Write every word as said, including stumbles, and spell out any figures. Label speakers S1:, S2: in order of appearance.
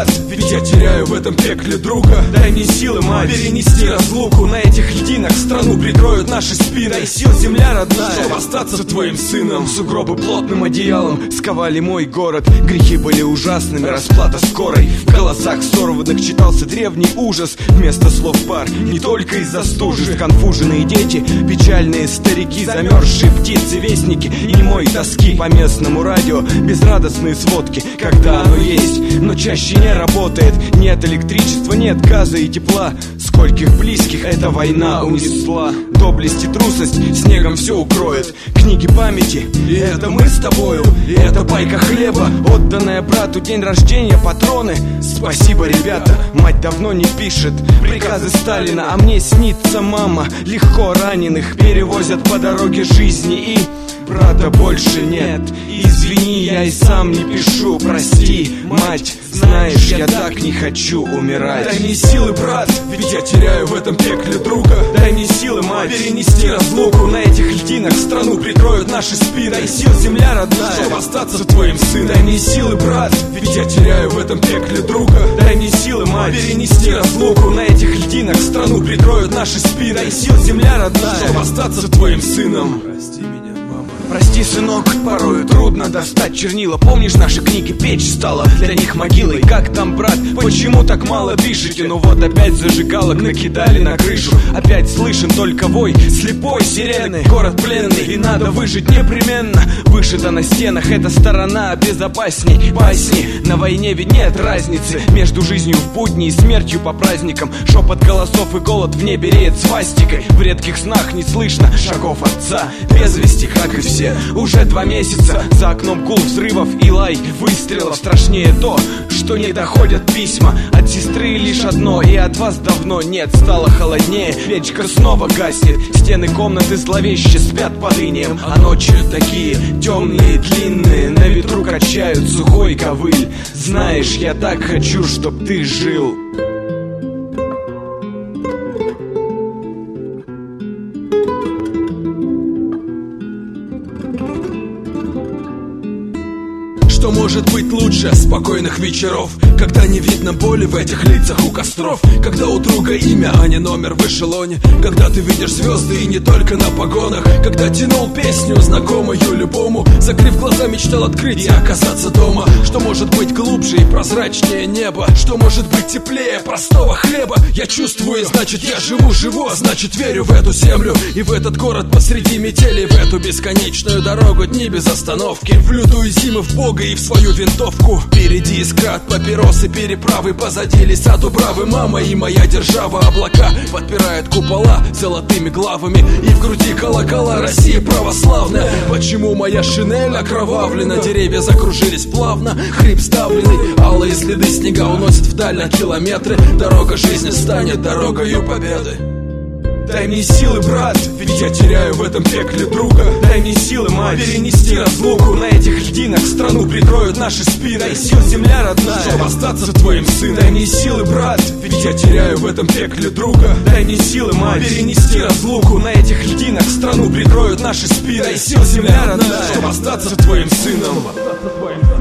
S1: брат, ведь я теряю в этом пекле друга. Дай мне силы, мать, перенести разлуку. На этих льдинах страну прикроют наши спины. Дай сил, земля родная, чтобы остаться твоим сыном. Сугробы плотным одеялом сковали мой город. Грехи были ужасными, расплата скорой. В голосах сорванных читался древний ужас. Вместо слов пар, не только из-за стужи. Сконфуженные дети, печальные старики, замерзшие птицы, вестники и немой тоски. По местному радио безрадостные сводки, когда оно есть, но чаще не работает. Нет электричества, нет газа и тепла. Скольких близких эта война унесла. Доблесть и трусость снегом все укроет. Книги памяти, и это мы с тобою. И это пайка хлеба, отданная брату. День рождения, патроны. Спасибо, ребята, мать давно не пишет приказы Сталина, а мне снится мама. Легко раненых перевозят по дороге жизни. И брата больше нет. Извини, я и сам не пишу. Прости, мать, знаешь, я так не хочу умирать. Дай мне силы, брат, ведь я теряю в этом пекле друга. Дай мне силы, мать, перенести разлуку. На этих льдинах страну прикроют наши спины. Дай сил, земля родная, чтобы остаться твоим сыном. Дай мне силы, брат, ведь я теряю в этом пекле друга. Дай мне силы, мать, перенести разлуку. На этих льдинах страну прикроют наши спины. Дай сил, земля родная, чтобы остаться твоим сыном. Прости меня, мама. Прости, сынок, порою трудно достать чернила. Помнишь, наши книги печь стала для них могилой? Как там, брат, почему так мало пишете? Ну вот опять зажигалок накидали на крышу. Опять слышен только вой слепой сирены. Город пленный, и надо выжить непременно. Вышито на стенах, эта сторона безопасней. Басни, на войне ведь нет разницы между жизнью в будни и смертью по праздникам. Шепот голосов и голод в небе реет свастикой. В редких снах не слышно шагов отца. Без вести, как и все. Уже два месяца, за окном гул взрывов и лай выстрелов. Страшнее то, что не доходят письма от сестры лишь одно, и от вас давно нет. Стало холоднее, печка снова гаснет. Стены комнаты зловеще спят под инеем, а ночи такие темные, длинные, на ветру качают сухой ковыль. Знаешь, я так хочу, чтоб ты жил. Что может быть лучше спокойных вечеров, когда не видно боли в этих лицах у костров, когда у друга имя, а не номер в эшелоне, когда ты видишь звезды и не только на погонах, когда тянул песню, знакомую любому, закрыв глаза, мечтал открыть и оказаться дома. Что может быть глубже и прозрачнее неба? Что может быть теплее простого хлеба? Я чувствую, значит я живу, живу, а значит верю в эту землю и в этот город посреди метели, в эту бесконечную дорогу, дни без остановки, в лютую зиму, в Бога и в свою винтовку. Впереди искра от папиросы, переправы, позади леса Дубравы. Мама и моя держава, облака подпирают купола золотыми главами, и в груди колокола. Россия православная. Почему моя шинель окровавлена? Деревья закружились плавно, хрип ставленный, алые следы снега уносят вдаль на километры. Дорога жизни станет дорогою победы. Дай мне силы, брат, ведь я теряю в этом пекле друга. Дай мне силы, мать, перенести разлуку. На этих льдинах страну прикроют наши спины. Дай сил, земля родная, чтобы остаться твоим сыном. Дай мне силы, брат, ведь я теряю в этом пекле друга. Дай мне силы, мать, перенести разлуку. На этих льдинах страну прикроют наши спины. Дай сил, земля родная, чтобы остаться твоим сыном.